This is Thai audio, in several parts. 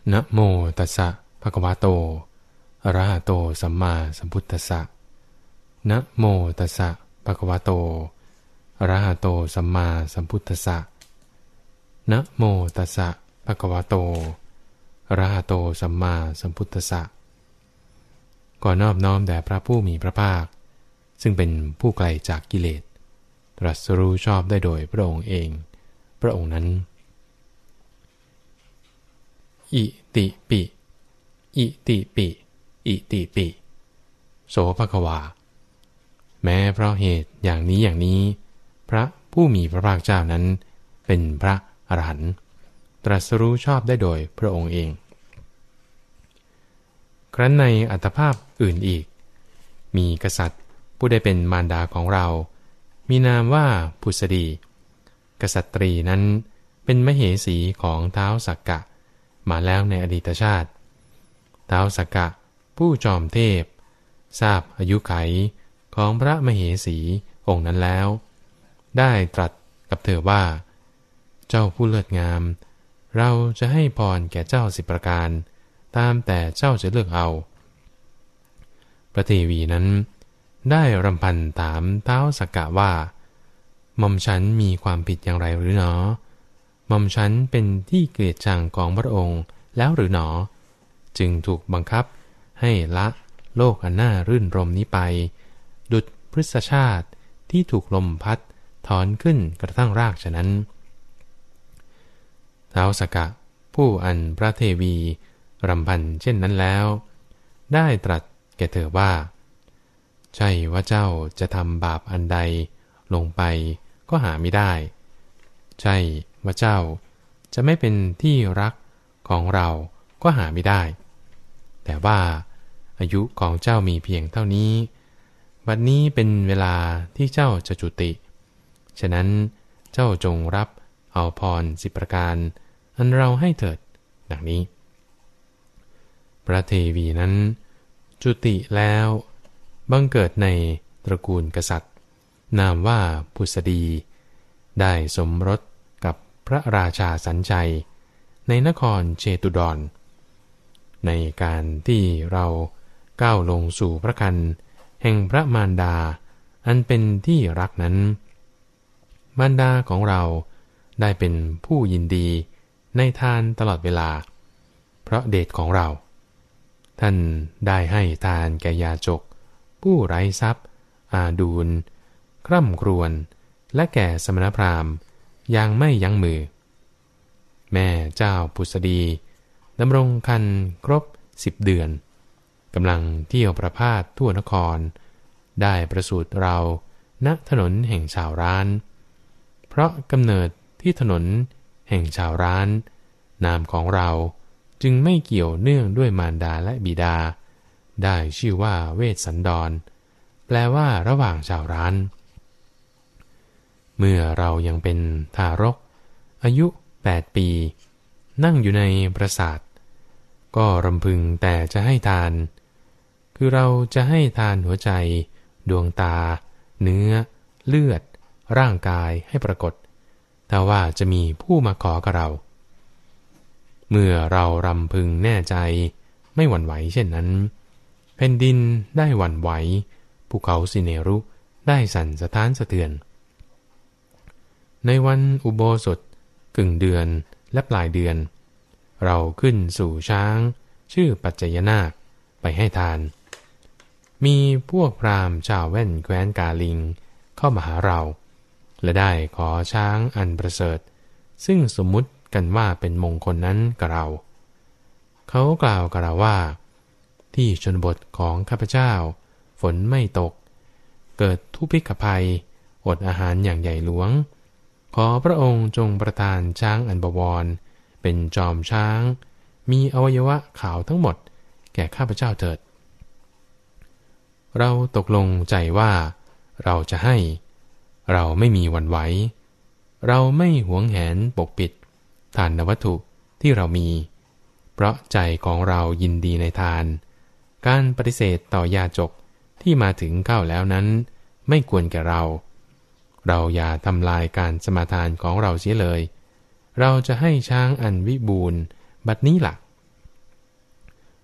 นะโมตัสสะภะคะวะโตอะระหะโตสัมมาสัมพุทธัสสะนะโมตัสสะภะคะวะโตอะระหะโตสัมมาสัมพุทธัสสะนะโมตัสสะภะคะวะโตอะระหะโตสัมมาสัมพุทธัสสะก่อนนอบน้อมแด่พระผู้มีพระภาคซึ่งเป็นผู้ไกลจากกิเลสตรัสรู้ชอบได้โดยพระองค์เองพระองค์นั้นอิติปิอิติปิอิติปิโสภควาแม้เพราะเหตุอย่างนี้อย่างนี้พระผู้มีพระภาคเจ้านั้นเป็นพระอรหันต์ตรัสรู้ชอบได้โดยพระองค์เองครั้นในอัตภาพอื่นอีกมีกษัตริย์ผู้ได้เป็นมารดาของเรามีนามว่าพุสดีกษัตรีนั้นเป็นมเหสีของท้าวสักกะมาแล้วในอดีตชาติท้าวสักกะผู้จอมเทพทราบอายุไขของพระมเหสีองค์นั้นแล้วได้ตรัสกับเธอว่าเจ้าผู้เลิศงามเราจะให้พรแก่เจ้า10ประการตามแต่เจ้าจะเลือกเอาพระเทวีนั้นได้รำพันถามท้าวสักกะว่าหม่อมฉันมีความผิดอย่างไรหรือหนอหม่อมฉันเป็นที่เกลียดชังของพระองค์แล้วหรือหนอจึงถูกบังคับให้ละโลกอันน่ารื่นรมนี้ไปดุจพฤกษชาติที่ถูกลมพัดถอนขึ้นกระทั่งรากฉะนั้นท้าวสักกะผู้อันพระเทวีรำพันเช่นนั้นแล้วได้ตรัสแก่เธอว่าใช่ว่าเจ้าจะทำบาปอันใดลงไปก็หาไม่ได้ใช่ว่าเจ้าจะไม่เป็นที่รักของเราก็หาไม่ได้แต่ว่าอายุของเจ้ามีเพียงเท่านี้บัดนี้เป็นเวลาที่เจ้าจะจุติฉะนั้นเจ้าจงรับเอาพร10ประการอันเราให้เถิดดังนี้พระเทวีนั้นจุติแล้วบังเกิดในตระกูลกษัตริย์นามว่าพุสดีได้สมรสกับพระราชาสัญชัยในนครเชตุดรในการที่เราก้าวลงสู่พระครรภ์แห่งพระมารดาอันเป็นที่รักนั้นมารดาของเราได้เป็นผู้ยินดีในทานตลอดเวลาเพราะเดชของเราท่านได้ให้ทานแก่ยาจกผู้ไร้ทรัพย์อาดูลคร่ำครวญและแก่สมณพราหมณ์ยังไม่ยั้งมือแม่เจ้าพุสดีดำรงครรภ์ครบ10 เดือนกำลังเที่ยวประพาสทั่วนครได้ประสูติเราณถนนแห่งชาวร้านเพราะกำเนิดที่ถนนแห่งชาวร้านนามของเราจึงไม่เกี่ยวเนื่องด้วยมารดาและบิดาได้ชื่อว่าเวสสันดรแปลว่าระหว่างชาวร้านเมื่อเรายังเป็นทารกอายุ8 ปีนั่งอยู่ในปราสาทก็รำพึงแต่จะให้ทานคือเราจะให้ทานหัวใจดวงตาเนื้อเลือดร่างกายให้ปรากฏถ้าว่าจะมีผู้มาขอกับเราเมื่อเรารำพึงแน่ใจไม่หวั่นไหวเช่นนั้นแผ่นดินได้หวั่นไหวภูเขาสิเนรุได้สั่นสะท้านสะเทือนในวันอุโบสถกึ่งเดือนและปลายเดือนเราขึ้นสู่ช้างชื่อปัจจยนาคไปให้ทานมีพวกพราหมณ์ชาวแว่นแคว้นกาลิงเข้ามาหาเราและได้ขอช้างอันประเสริฐซึ่งสมมุติกันว่าเป็นมงคลนั้นกับเราเขากล่าวกับเราว่าที่ชนบทของข้าพเจ้าฝนไม่ตกเกิดทุพพิกภัยอดอาหารอย่างใหญ่หลวงขอพระองค์จงประทานช้างอันบวรเป็นจอมช้างมีอวัยวะขาวทั้งหมดแก่ข้าพเจ้าเถิดเราตกลงใจว่าเราจะให้เราไม่มีหวั่นไหวเราไม่หวงแหนปกปิดทานวัตถุที่เรามีเพราะใจของเรายินดีในทานการปฏิเสธต่อยาจกที่มาถึงเข้าแล้วนั้นไม่ควรแก่เราอย่าทำลายการสมาทานของเราเสียเลยเราจะให้ช้างอันวิบูลย์บัดนี้ล่ะ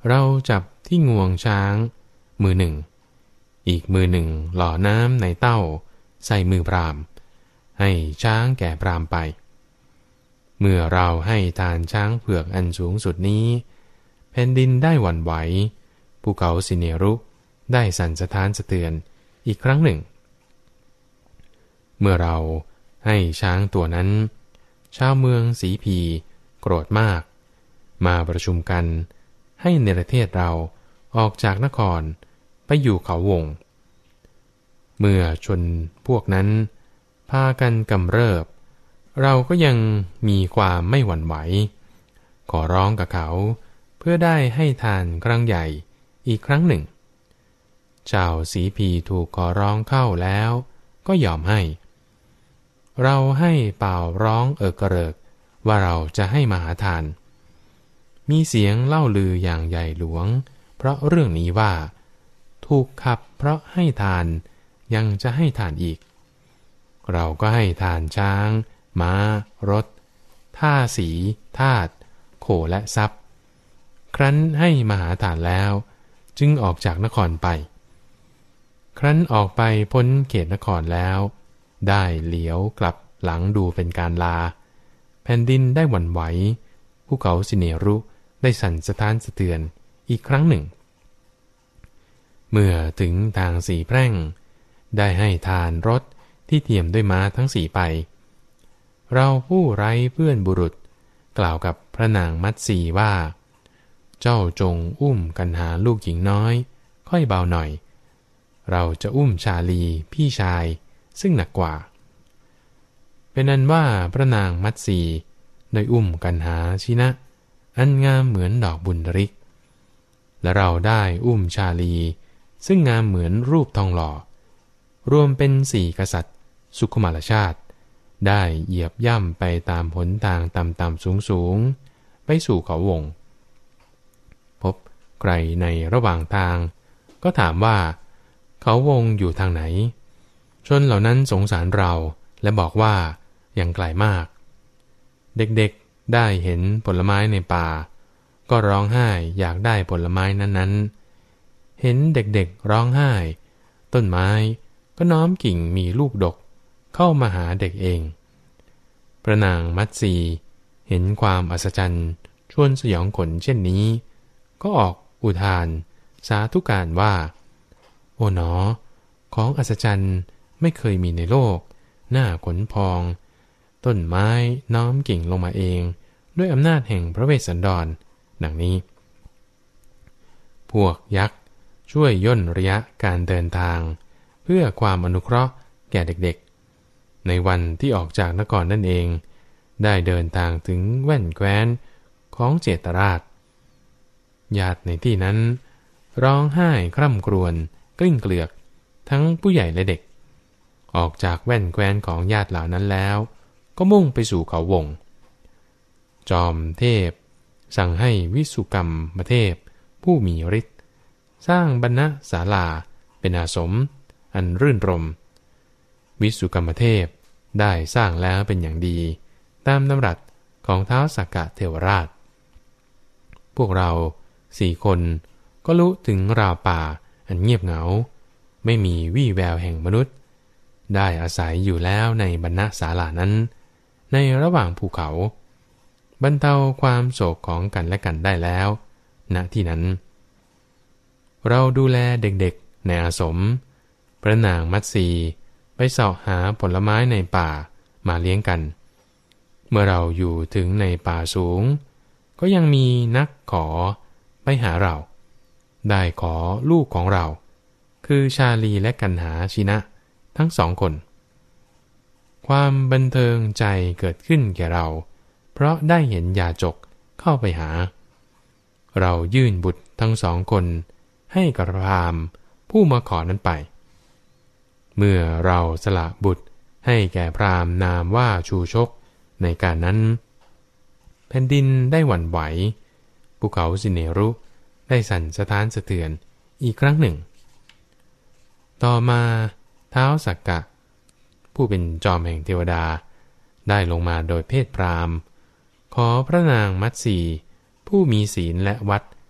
เราจับที่งวงช้างมือหนึ่งอีกมือหนึ่งหล่อน้ำในเต้าใส่มือพราหมณ์ให้ช้างแก่พราหมณ์ไปเมื่อเราให้ทานช้างเผือกอันสูงสุดนี้แผ่นดินได้หวั่นไหวภูเขาสิเนรุได้สั่นสะท้านสะเทือนอีกครั้งหนึ่งเมื่อเราให้ช้างตัวนั้นชาวเมืองสีพีโกรธมากมาประชุมกันให้เนรเทศเราออกจากนครไปอยู่เขาวงเมื่อชนพวกนั้นพากันกำเริบเราก็ยังมีความไม่หวั่นไหวขอร้องกับเขาเพื่อได้ให้ทานครั้งใหญ่อีกครั้งหนึ่งชาวสีพีถูกขอร้องเข้าแล้วก็ยอมให้เราให้เป่าร้องเอิกกระเริกว่าเราจะให้มหาทานมีเสียงเล่าลืออย่างใหญ่หลวงเพราะเรื่องนี้ว่าถูกขับเพราะให้ทานยังจะให้ทานอีกเราก็ให้ทานช้างม้ารถท่าสีทาสโขและทรัพย์ครั้นให้มหาทานแล้วจึงออกจากนครไปครั้นออกไปพ้นเขตนครแล้วได้เหลียวกลับหลังดูเป็นการลาแผ่นดินได้หวั่นไหวภูเขาสิเนรุได้สั่นสะท้านสะเทือนอีกครั้งหนึ่งเมื่อถึงทางสีแพร่งได้ให้ทานรถที่เทียมด้วยม้าทั้งสี่ไปเราผู้ไร้เพื่อนบุรุษกล่าวกับพระนางมัตสีว่าเจ้าจงอุ้มกันหาลูกหญิงน้อยค่อยเบาหน่อยเราจะอุ้มชาลีพี่ชายซึ่งหนักกว่าเป็นนั้นว่าพระนางมัตสีได้อุ้มกันหาชินะอันงามเหมือนดอกบุญริกและเราได้อุ้มชาลีซึ่งงามเหมือนรูปทองหล่อรวมเป็นสี่กษัตริย์สุขุมารชาติได้เหยียบย่ำไปตามหนทางต่ำๆสูงๆไปสู่เขาวงพบใครในระหว่างทางก็ถามว่าเขาวงอยู่ทางไหนชนเหล่านั้นสงสารเราและบอกว่ายังไกลมากเด็กๆได้เห็นผลไม้ในป่าก็ร้องไห้อยากได้ผลไม้นั้นๆเห็นเด็กๆร้องไห้ต้นไม้ก็น้อมกิ่งมีลูกดกเข้ามาหาเด็กเองพระนางมัตสีเห็นความอัศจรรย์ชวนสยองขนเช่นนี้ก็ออกอุทานสาธุการว่าโอ๋หนอของอัศจรรย์ไม่เคยมีในโลกหน้าขนพองต้นไม้น้อมกิ่งลงมาเองด้วยอำนาจแห่งพระเวสสันดรดังนี้พวกยักษ์ช่วยย่นระยะการเดินทางเพื่อความอนุเคราะห์แก่เด็กๆในวันที่ออกจากนครนั่นเองได้เดินทางถึงแว่นแคว้นของเจตราชญาติในที่นั้นร้องไห้คร่ำครวญกลิ้งเกลือกทั้งผู้ใหญ่และเด็กออกจากแว่นแคว้นของญาติเหล่านั้นแล้วก็มุ่งไปสู่เขาวงจอมเทพสั่งให้วิสุกรรมเทพผู้มีฤทธิ์สร้างบรรณศาลาเป็นอาสมอันรื่นรมวิสุกรรมเทพได้สร้างแล้วเป็นอย่างดีตามดำรัสของท้าวสักกะเทวราชพวกเราสี่คนก็รู้ถึงราวป่าอันเงียบเหงาไม่มีวี่แววแห่งมนุษย์ได้อาศัยอยู่แล้วในบรรณศาลานั้นในระหว่างภูเขาบรรเทาความโศกของกันและกันได้แล้วณที่นั้นเราดูแลเด็กๆในอาสมพระนางมัตสีไปเสาะหาผลไม้ในป่ามาเลี้ยงกันเมื่อเราอยู่ถึงในป่าสูงก็ยังมีนักขอไปหาเราได้ขอลูกของเราคือชาลีและกันหาชินะทั้งสองคนความบันเทิงใจเกิดขึ้นแก่เราเพราะได้เห็นยาจกเข้าไปหาเรายื่นบุตรทั้งสองคนให้กับพราหมณ์ผู้มาขอนั้นไปเมื่อเราสละบุตรให้แก่พราหมณ์นามว่าชูชกในการนั้นแผ่นดินได้หวั่นไหวภูเขาสิเนรุได้สั่นสะท้านสะเทือนอีกครั้งหนึ่งต่อมาท้าวสักกะผู้เป็นจอมแห่งเทวดาได้ลงมาโดยเพศพราหมณ์ขอพระนางมัตสีผู้มีศีลและวัด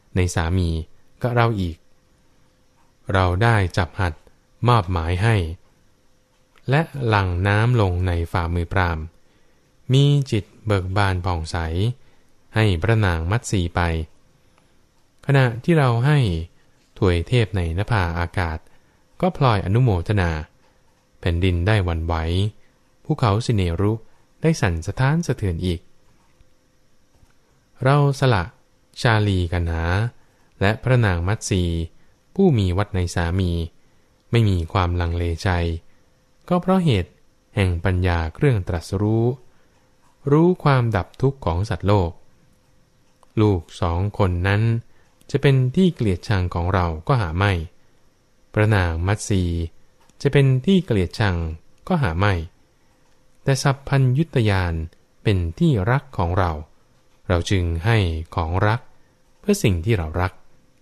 ในสามีก็เราอีกเราได้จับหัดมอบหมายให้และหลั่งน้ำลงในฝ่ามือพราหมณ์มีจิตเบิกบานผ่องใสให้พระนางมัตสีไปขณะที่เราให้ถวยเทพในนภาอากาศก็พลอยอนุโมทนาแผ่นดินได้หวั่นไหวภูเขาสิเนรุได้สั่นสะท้านสะเทือนอีกเราสละชาลีกันหาและพระนางมัตสีผู้มีวัดในสามีไม่มีความลังเลใจก็เพราะเหตุแห่งปัญญาเครื่องตรัสรู้ความดับทุกข์ของสัตว์โลกลูกสองคนนั้นจะเป็นที่เกลียดชังของเราก็หาไม่พระนางมัตสีจะเป็นที่เกลียดชังก็หาไม่แต่สัพพัญญุตยานเป็นที่รักของเราจึงให้ของรักเพื่อสิ่งที่เรารัก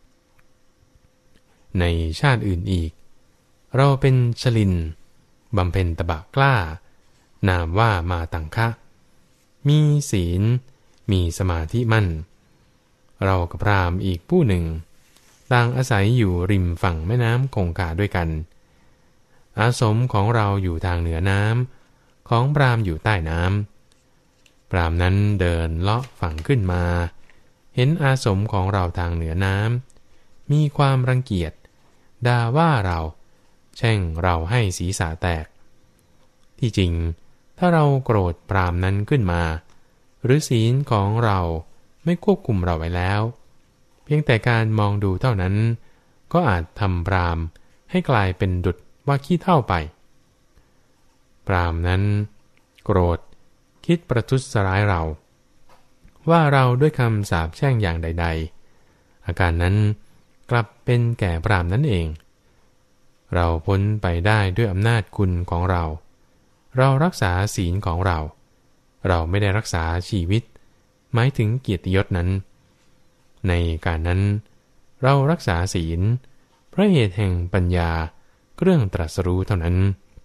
ในชาติอื่นอีกเราเป็นชลินบำเพ็ญตบะกล้านามว่ามาตังคะมีศีลมีสมาธิมั่นเรากับพราหมณ์อีกผู้หนึ่งต่างอาศัยอยู่ริมฝั่งแม่น้ำคงคาด้วยกันอาสมของเราอยู่ทางเหนือน้ำของพราหมณ์อยู่ใต้น้ำพราหมณ์นั้นเดินเลาะฝั่งขึ้นมาเห็นอาสมของเราทางเหนือน้ำมีความรังเกียจด่าว่าเราแช่งเราให้ศีรษะแตกที่จริงถ้าเราโกรธพราหมณ์นั้นขึ้นมาหรือศีลของเราไม่ควบคุมเราไว้แล้วเพียงแต่การมองดูเท่านั้นก็อาจทำพราหมณ์ให้กลายเป็นดุจว่าขี้เถ้าไปพราหมณ์นั้นโกรธคิดประทุษร้ายเราว่าเราด้วยคำสาปแช่งอย่างใดๆอาการนั้นกลับเป็นแก่พราหมณ์นั้นเองเราพ้นไปได้ด้วยอำนาจคุณของเรารักษาศีลของเราไม่ได้รักษาชีวิตหมายถึงเกียรติยศนั้นในการนั้นเรารักษาศีลเพราะเหตุแห่งปัญญาเครื่องตรัสรู้เท่านั้น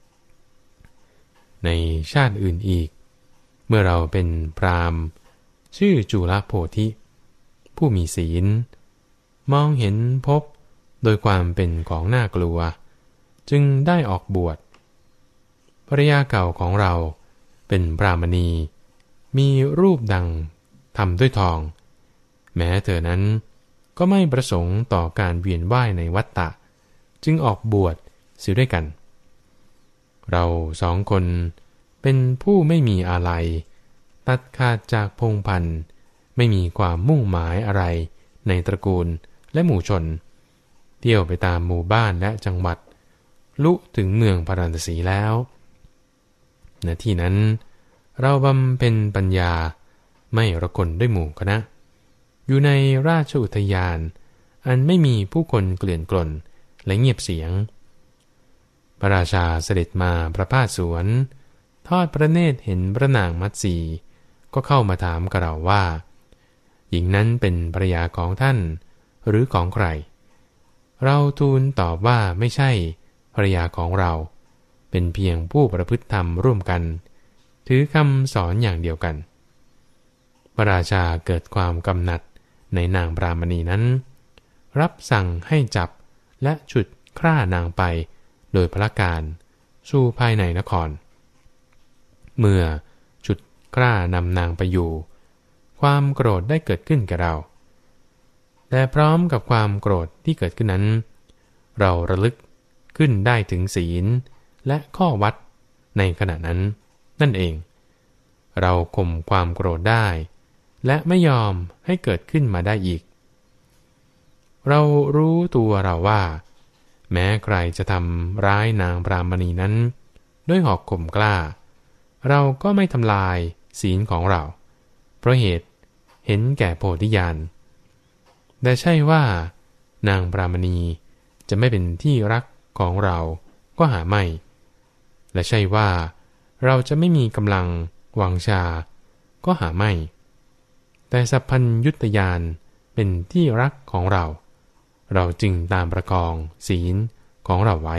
ในชาติอื่นอีกเมื่อเราเป็นพราหมณ์ชื่อจุลโพธิผู้มีศีลมองเห็นภพโดยความเป็นของน่ากลัวจึงได้ออกบวชภรยาเก่าของเราเป็นพรามณีมีรูปดังทำด้วยทองแม้เธอนั้นก็ไม่ประสงค์ต่อการเวียนว่ายในวัฏฏะจึงออกบวชเสียด้วยกันเราสองคนเป็นผู้ไม่มีอาลัยตัดขาดจากพงศ์พันธุ์ไม่มีความมุ่งหมายอะไรในตระกูลและหมู่ชนเที่ยวไปตามหมู่บ้านและจังหวัดลุถึงเมืองพาราณสีแล้วณที่นั้นเราบำเพ็ญปัญญาไม่ระคนด้วยหมู่คณะอยู่ในราชอุทยานอันไม่มีผู้คนเกลื่อนกล่นและเงียบเสียงพระราชาเสด็จมาประพาสสวนทอดพระเนตรเห็นพระนางมัตสีก็เข้ามาถามกับเราว่าหญิงนั้นเป็นภรรยาของท่านหรือของใครเราทูลตอบว่าไม่ใช่ภรรยาของเราเป็นเพียงผู้ประพฤติธรรมร่วมกันถือคำสอนอย่างเดียวกันพระราชาเกิดความกำหนัดในนางพรามณีนั้นรับสั่งให้จับและฉุดคร่านางไปโดยพละการสู่ภายในนครเมื่อฉุดคร่านำนางไปอยู่ความโกรธได้เกิดขึ้นแก่เราแต่พร้อมกับความโกรธที่เกิดขึ้นนั้นเราระลึกขึ้นได้ถึงศีลและข้อวัดในขณะนั้นนั่นเองเราข่มความโกรธได้และไม่ยอมให้เกิดขึ้นมาได้อีกเรารู้ตัวเราว่าแม้ใครจะทำร้ายนางพรามณีนั้นด้วยหอกข่มกล้าเราก็ไม่ทำลายศีลของเราเพราะเหตุเห็นแก่โพธิญาณแต่ใช่ว่านางพรามณีจะไม่เป็นที่รักของเราก็หาไม่และใช่ว่าเราจะไม่มีกำลังวังชาก็หาไม่แต่สัพพัญญุตญาณเป็นที่รักของเราจึงตามประคองศีลของเราไว้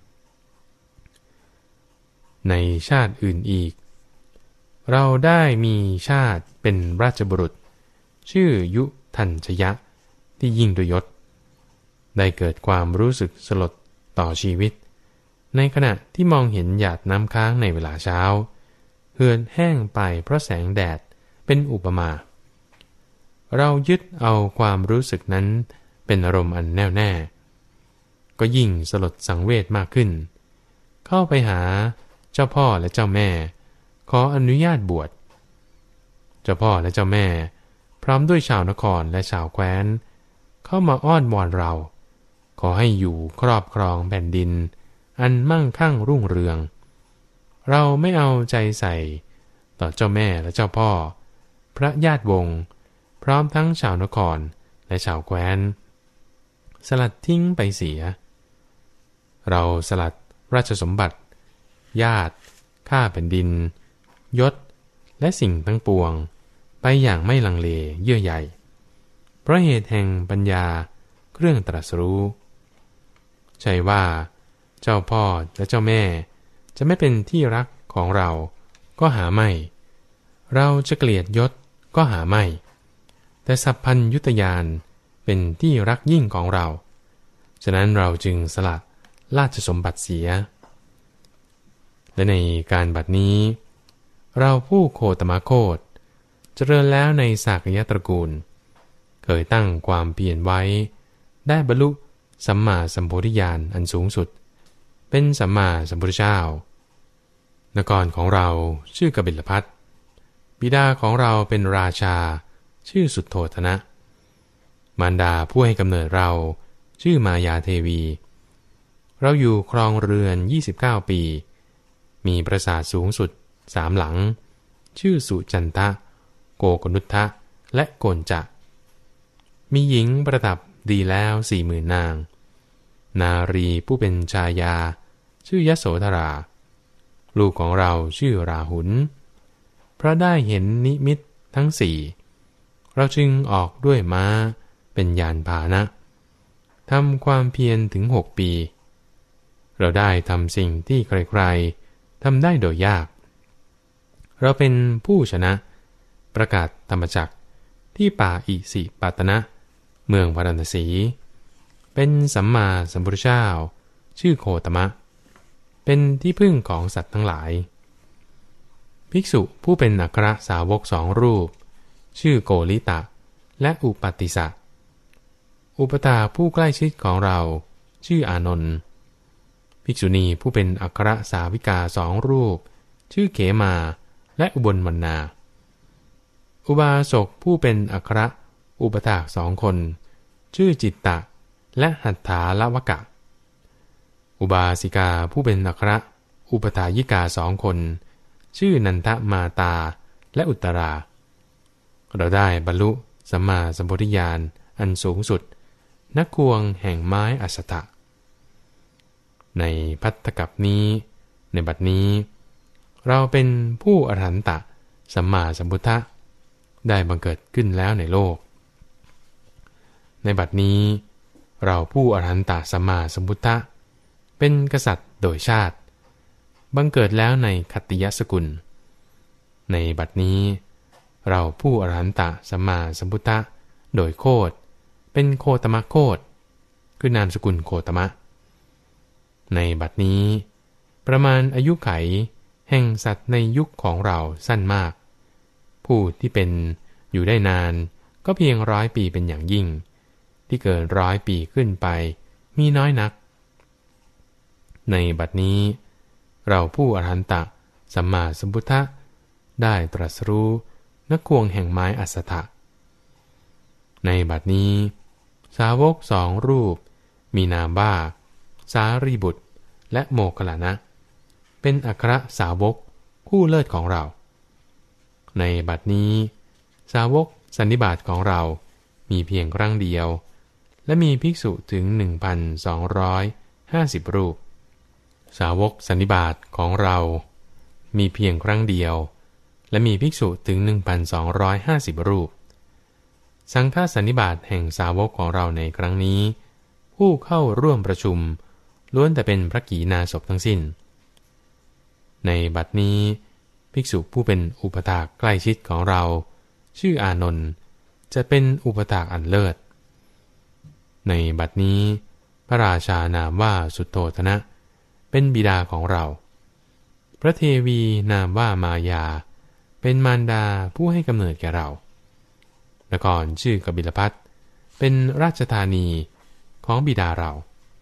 ในชาติอื่นอีกเราได้มีชาติเป็นราชบุรุษชื่อยุทัญชยะที่ยิ่งด้วยยศได้เกิดความรู้สึกสลดต่อชีวิตในขณะที่มองเห็นหยาดน้ำค้างในเวลาเช้าเหือดแห้งไปเพราะแสงแดดเป็นอุปมาเรายึดเอาความรู้สึกนั้นเป็นอารมณ์อันแน่วแน่ก็ยิ่งสลดสังเวชมากขึ้นเข้าไปหาเจ้าพ่อและเจ้าแม่ขออนุญาตบวชเจ้าพ่อและเจ้าแม่พร้อมด้วยชาวนครและชาวแคว้นเข้ามาอ้อนวอนเราขอให้อยู่ครอบครองแผ่นดินอันมั่งคั่งรุ่งเรืองเราไม่เอาใจใส่ต่อเจ้าแม่และเจ้าพ่อพระญาติวงศ์พร้อมทั้งชาวนครและชาวแคว้นสลัดทิ้งไปเสียเราสลัดราชสมบัติญาติข้าแผ่นดินยศและสิ่งทั้งปวงไปอย่างไม่ลังเลเยื่อใยเพราะเหตุแห่งปัญญาเครื่องตรัสรู้ใช่ว่าเจ้าพ่อและเจ้าแม่จะไม่เป็นที่รักของเราก็หาไม่เราจะเกลียดยศก็หาไม่แต่สัพพัญญุตญาณเป็นที่รักยิ่งของเราฉะนั้นเราจึงสละราชสมบัติเสียและในการบัดนี้เราผู้โคตมโคตเจริญแล้วในสากยตระกูลเคยตั้งความเพียรไว้ได้บรรลุสัมมาสัมโพธิญาณอันสูงสุดเป็นสัมมาสัมพุทธเจ้านครของเราชื่อกบิลพัสต์บิดาของเราเป็นราชาชื่อสุทโธทนะมารดาผู้ให้กำเนิดเราชื่อมายาเทวีเราอยู่ครองเรือน29ปีมีปราสาทสูงสุด3หลังชื่อสุจันทะโกกนุทธะและโกนจะมีหญิงประดับดีแล้ว 40,000 นางนารีผู้เป็นชายาชื่อยโสธราลูกของเราชื่อราหุลเพราะได้เห็นนิมิตทั้ง4เราจึงออกด้วยม้าเป็นยานพาหนะทำความเพียรถึง6 ปีเราได้ทำสิ่งที่ใครๆทำได้โดยยากเราเป็นผู้ชนะประกาศธรรมจักรที่ป่าอิสิปตนะเมืองพาราณสีเป็นสัมมาสัมพุทธเจ้าชื่อโคตมะเป็นที่พึ่งของสัตว์ทั้งหลายภิกษุผู้เป็นอัครสาวก2 รูปชื่อโกลิตะและอุปติสะอุปถาผู้ใกล้ชิดของเราชื่ออานนท์ภิกษุณีผู้เป็นอัครสาวิกา2 รูปชื่อเขมาและอุบลวรรณาอุบาสกผู้เป็นอัครอุปถาก2 คนชื่อจิตตะและหัตถาลวกะอุบาสิกาผู้เป็นอัครอุปถายิกา2 คนชื่อนันทมาตาและอุตตราเราได้บรรลุสัมมาสัมโพธิญาณอันสูงสุดนักควงแห่งไม้อัสสทะในภัตตกัปนี้ในบัดนี้เราเป็นผู้อรหันตะสัมมาสัมพุทธะได้บังเกิดขึ้นแล้วในโลกในบัดนี้เราผู้อรหันตะสัมมาสัมพุทธะเป็นกษัตริย์โดยชาติบังเกิดแล้วในคัตติยสกุลในบัดนี้เราผู้อรหันตะสัมมาสัมพุทธะโดยโคตเป็นโคตมโคตคือนามสกุลโคตมะในบัดนี้ประมาณอายุไขแห่งสัตว์ในยุคของเราสั้นมากผู้ที่เป็นอยู่ได้นานก็เพียง100 ปีเป็นอย่างยิ่งที่เกิน100 ปีขึ้นไปมีน้อยนักในบัดนี้เราผู้อรหันตะสัมมาสัมพุทธะได้ตรัสรู้นักควงแห่งไม้อัสสทะในบัดนี้สาวก2 รูปมีนามว่าสารีบุตรและโมคคัลลานะเป็นอัครสาวกคู่เลิศของเราในบัดนี้สาวกสันนิบาตของเรามีเพียงครั้งเดียวและมีภิกษุถึง 1,250 รูปสาวกสันนิบาตของเรามีเพียงครั้งเดียวและมีภิกษุถึง 1,250 รูปสังฆสันนิบาตแห่งสาวกของเราในครั้งนี้ผู้เข้าร่วมประชุมล้วนแต่เป็นพระกีณาสพทั้งสิ้นในบัดนี้ภิกษุผู้เป็นอุปถากใกล้ชิดของเราชื่ออานนท์จะเป็นอุปถากอันเลิศในบัดนี้พระราชานามว่าสุโธทนะเป็นบิดาของเราพระเทวีนามว่ามายาเป็นมารดาผู้ให้กำเนิดแก่เรานครชื่อกบิลพัสเป็นราชธานีของบิดาเรา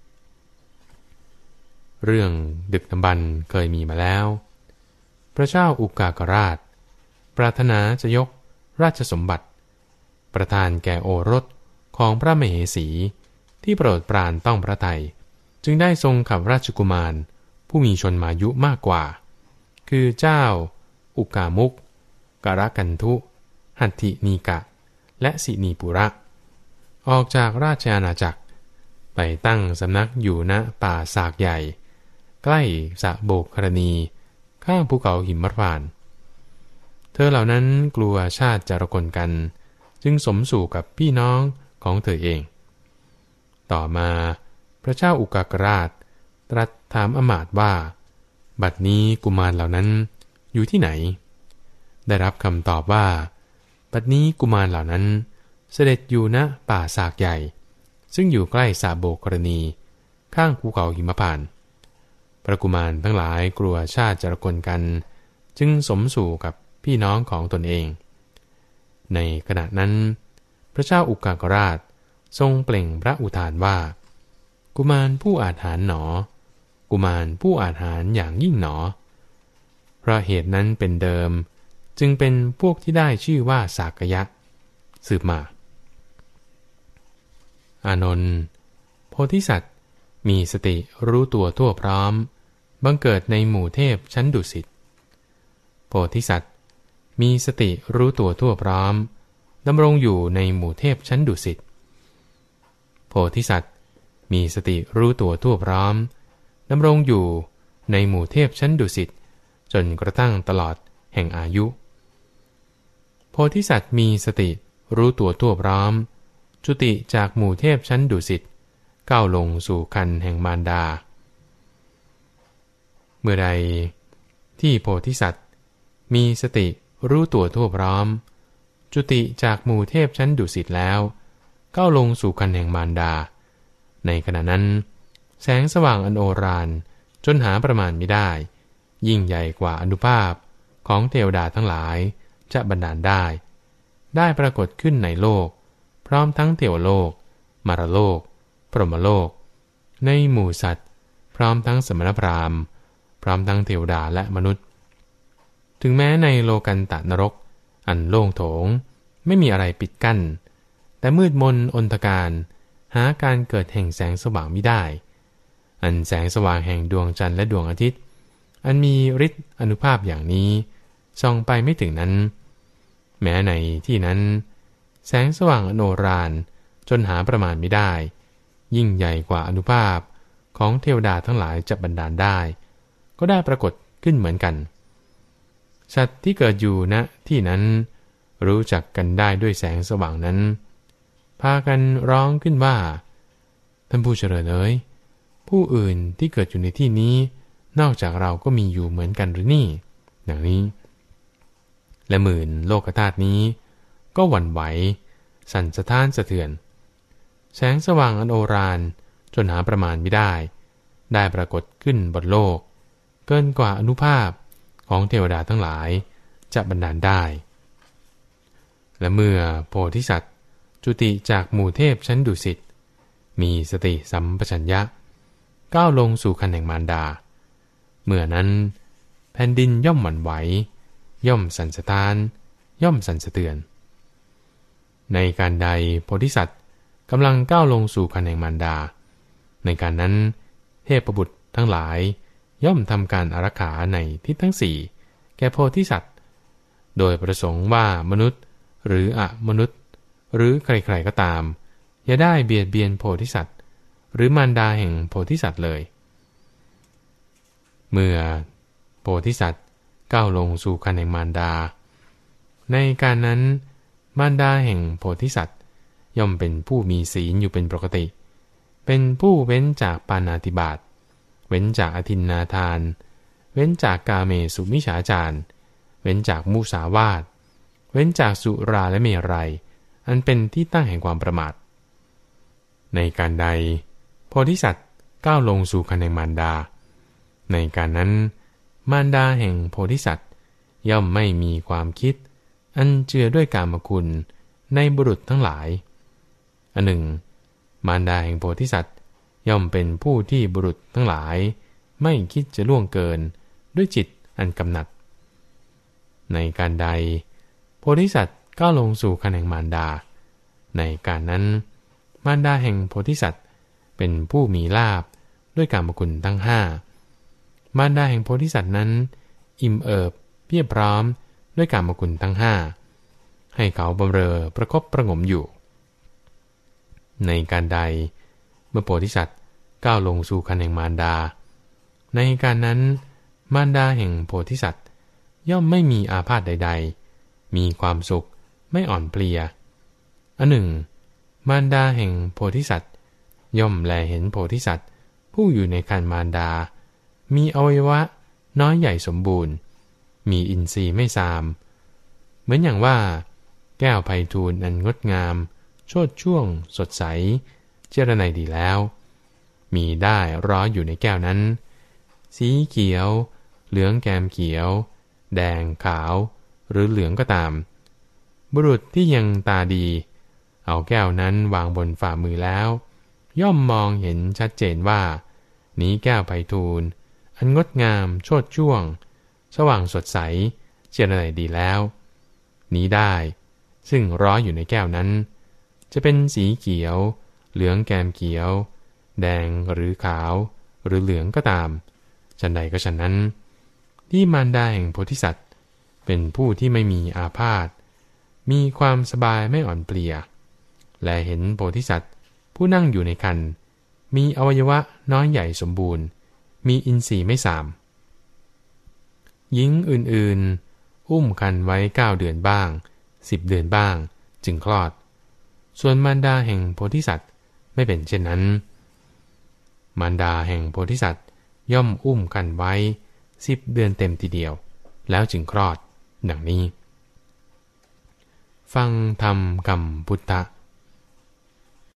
เรื่องดึกดำบรรพ์เคยมีมาแล้วพระเจ้าอุกากราชปรารถนาจะยกราชสมบัติประทานแก่โอรสของพระมเหสีที่โปรดปรานต้องพระทัยจึงได้ทรงขับราชกุมารผู้มีชนมายุมากกว่าคือเจ้าอุกามุกกรกันทุหัตถินีกะและสินีปุระออกจากราชอาณาจักรไปตั้งสำนักอยู่ณป่าสากใหญ่ใกล้สะโบกครณีข้างภูเขาหิมพานต์เธอเหล่านั้นกลัวชาติจะรกลกันจึงสมสู่กับพี่น้องของเธอเองต่อมาพระเจ้าอุกากราชตรัสถามอมาตย์ว่าบัดนี้กุมารเหล่านั้นอยู่ที่ไหนได้รับคำตอบว่าบัดนี้กุมารเหล่านั้นเสด็จอยู่ณป่าสากใหญ่ซึ่งอยู่ใกล้สะโบกกรณีข้างภูเขาหิมพานต์พระกุมารทั้งหลายกลัวชาติจะรกลกันจึงสมสู่กับพี่น้องของตนเองในขณะนั้นพระเจ้าอุกากราชทรงเปล่งพระอุทานว่ากุมารผู้อาถรรพ์หนอกุมารผู้อาถรรพ์อย่างยิ่งหนอเพราะเหตุนั้นเป็นเดิมจึงเป็นพวกที่ได้ชื่อว่าสากยะสืบมาอานนท์โพธิสัตว์มีสติรู้ตัวทั่วพร้อมบังเกิดในหมู่เทพชั้นดุสิตโพธิสัตว์มีสติรู้ตัวทั่วพร้อมดำรงอยู่ในหมู่เทพชั้นดุสิตโพธิสัตว์มีสติรู้ตัวทั่วพร้อมดำรงอยู่ในหมู่เทพชั้นดุสิตจนกระทั่งตลอดแห่งอายุโพธิสัตว์มีสติรู้ตัวทั่วพร้อมจุติจากหมู่เทพชั้นดุสิตก้าวลงสู่ครรภ์แห่งมารดาเมื่อใดที่โพธิสัตว์มีสติรู้ตัวทั่วพร้อมจุติจากหมู่เทพชั้นดุสิตแล้วก้าวลงสู่ครรภ์แห่งมารดาในขณะนั้นแสงสว่างอันโอฬารจนหาประมาณไม่ได้ยิ่งใหญ่กว่าอานุภาพของเทวดาทั้งหลายจะบันดาลได้ปรากฏขึ้นในโลกพร้อมทั้งเทวโลกมารโลกพรหมโลกในหมู่สัตว์พร้อมทั้งสมณพราหมณ์พร้อมทั้งเทวดาและมนุษย์ถึงแม้ในโลกันตนรกอันโล่งโถงไม่มีอะไรปิดกั้นแต่มืดมนอนทการหาการเกิดแห่งแสงสว่างมิได้อันแสงสว่างแห่งดวงจันทร์และดวงอาทิตย์อันมีฤทธิ์อานุภาพอย่างนี้ส่องไปไม่ถึงนั้นแม้ในที่นั้นแสงสว่างอโนฬารจนหาประมาณไม่ได้ยิ่งใหญ่กว่าอานุภาพของเทวดาทั้งหลายจะบันดาลได้ก็ได้ปรากฏขึ้นเหมือนกันสัตว์ที่เกิดอยู่ณที่นั้นรู้จักกันได้ด้วยแสงสว่างนั้นพากันร้องขึ้นว่าท่านผู้เจริญเอ๋ยผู้อื่นที่เกิดอยู่ในที่นี้นอกจากเราก็มีอยู่เหมือนกันหรือนี่ดังนี้และหมื่นโลกธาตุนี้ก็หวั่นไหวสั่นสะท้านสะเทือนแสงสว่างอันโอฬารจนหาประมาณไม่ได้ปรากฏขึ้นบนโลกเกินกว่าอานุภาพของเทวดาทั้งหลายจะบันดาลได้และเมื่อโพธิสัตว์จุติจากหมู่เทพชั้นดุสิตมีสติสัมปชัญญะก้าวลงสู่ครรภ์แห่งมารดาเมื่อนั้นแผ่นดินย่อมหวั่นไหวย่อมสั่นสะท้านย่อมสั่นสะเทือนในการใดโพธิสัตว์กำลังก้าวลงสู่ครรภ์แห่งมารดาในการนั้นเทพบุตรทั้งหลายย่อมทำการอารักขาในทิศทั้งสี่แก่โพธิสัตว์โดยประสงค์ว่ามนุษย์หรืออมนุษย์หรือใครๆก็ตามอย่าได้เบียดเบียนโพธิสัตว์หรือมารดาแห่งโพธิสัตว์เลยเมื่อโพธิสัตว์ก้าวลงสู่ครรภ์แห่งมารดาในการนั้นมารดาแห่งโพธิสัตว์ย่อมเป็นผู้มีศีลอยู่เป็นปกติเป็นผู้เว้นจากปาณาติบาตเว้นจากอทินนาทานเว้นจากกาเมสุมิจฉาจารเว้นจากมุสาวาทเว้นจากสุราและเมรัยอันเป็นที่ตั้งแห่งความประมาทในการใดโพธิสัตว์ก้าวลงสู่คันแห่งมารดาในการนั้นมารดาแห่งโพธิสัตว์ย่อมไม่มีความคิดอันเจือด้วยกามคุณในบุรุษทั้งหลายอันหนึ่งมารดาแห่งโพธิสัตว์ย่อมเป็นผู้ที่บุรุษทั้งหลายไม่คิดจะล่วงเกินด้วยจิตอันกำหนัดในการใดโพธิสัตว์ก้าวลงสู่คันแห่งมารดาในการนั้นมารดาแห่งโพธิสัตว์เป็นผู้มีลาภด้วยกามคุณทั้งห้ามารดาแห่งโพธิสัตว์นั้นอิ่มเอิบเพียบพร้อมด้วยกามคุณทั้งห้าให้เขาบำเรอประคบประหงมอยู่ในการใดเมื่อโพธิสัตว์ก้าวลงสู่คันแห่งมารดาในการนั้นมารดาแห่งโพธิสัตว์ย่อมไม่มีอาพาธใดๆมีความสุขไม่อ่อนเพลียอันหนึ่งมารดาแห่งโพธิสัตว์ย่อมแลเห็นโพธิสัตว์ผู้อยู่ในครรภ์มารดามีอวัยวะน้อยใหญ่สมบูรณ์มีอินทรีย์ไม่ทรามเหมือนอย่างว่าแก้วไพฑูรย์อันงดงามโชติช่วงสดใสเจรไนดีแล้วมีได้ร้อยอยู่ในแก้วนั้นสีเขียวเหลืองแกมเขียวแดงขาวหรือเหลืองก็ตามบุรุษที่ยังตาดีเอาแก้วนั้นวางบนฝ่ามือแล้วย่อมมองเห็นชัดเจนว่านี้แก้วไพฑูรย์อันงดงามโชติช่วงสว่างสดใสเจรไนดีแล้วนี้ได้ซึ่งร้อยอยู่ในแก้วนั้นจะเป็นสีเขียวเหลืองแกมเขียวแดงหรือขาวหรือเหลืองก็ตามฉันใดก็ฉันนั้นที่มารดาแห่งโพธิสัตว์เป็นผู้ที่ไม่มีอาพาธมีความสบายไม่อ่อนเพลียและเห็นโพธิสัตว์ผู้นั่งอยู่ในครรภ์มีอวัยวะน้อยใหญ่สมบูรณ์มีอินทรีย์ไม่ทรามหญิงอื่นๆอุ้มครรภ์ไว้9 เดือนบ้าง10 เดือนบ้างจึงคลอดส่วนมารดาแห่งโพธิสัตว์ไม่เป็นเช่นนั้นมารดาแห่งโพธิสัตว์ย่อมอุ้มครรภ์ไว้10 เดือนเต็มทีเดียวแล้วจึงคลอดดังนี้ฟังธรรมคำพุทธ